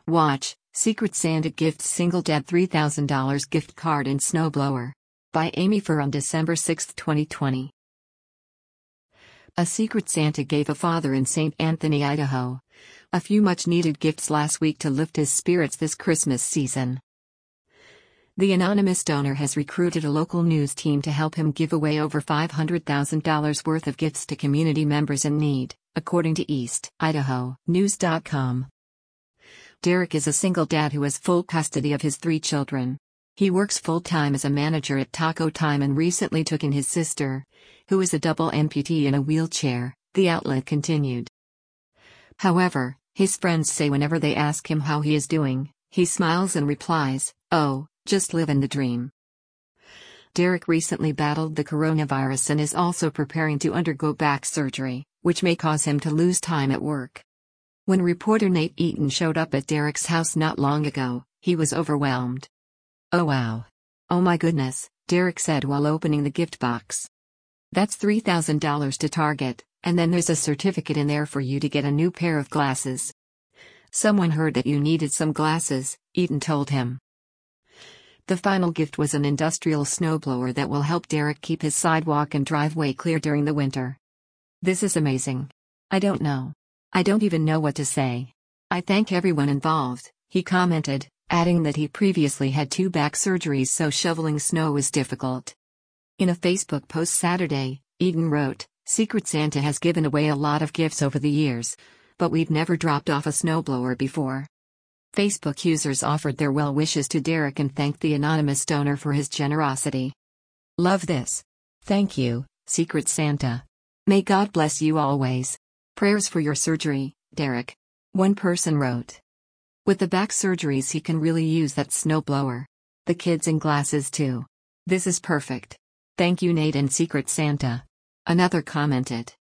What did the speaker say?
Watch, Secret Santa gifts single dad $3,000 gift card and snowblower. By Amy Furr on December 6, 2020. A Secret Santa gave a father in St. Anthony, Idaho, a few much-needed gifts last week to lift his spirits this Christmas season. The anonymous donor has recruited a local news team to help him give away over $500,000 worth of gifts to community members in need, according to East Idaho News.com. Derek is a single dad who has full custody of his 3 children. He works full-time as a manager at Taco Time and recently took in his sister, who is a double amputee in a wheelchair, the outlet continued. However, his friends say whenever they ask him how he is doing, he smiles and replies, "Oh, just living the dream." Derek recently battled the coronavirus and is also preparing to undergo back surgery, which may cause him to lose time at work. When reporter Nate Eaton showed up at Derek's house not long ago, he was overwhelmed. "Oh wow. Oh my goodness," Derek said while opening the gift box. "That's $3,000 to Target, and then there's a certificate in there for you to get a new pair of glasses." "Someone heard that you needed some glasses," Eaton told him. The final gift was an industrial snowblower that will help Derek keep his sidewalk and driveway clear during the winter. "This is amazing. I don't even know what to say. I thank everyone involved," he commented, adding that he previously had 2 back surgeries so shoveling snow is difficult. In a Facebook post Saturday, Eaton wrote, "Secret Santa has given away a lot of gifts over the years, but we've never dropped off a snowblower before." Facebook users offered their well wishes to Derek and thanked the anonymous donor for his generosity. "Love this. Thank you, Secret Santa. May God bless you always. Prayers for your surgery, Derek," one person wrote. "With the back surgeries he can really use that snowblower. The kids and glasses too. This is perfect. Thank you Nate and Secret Santa," another commented.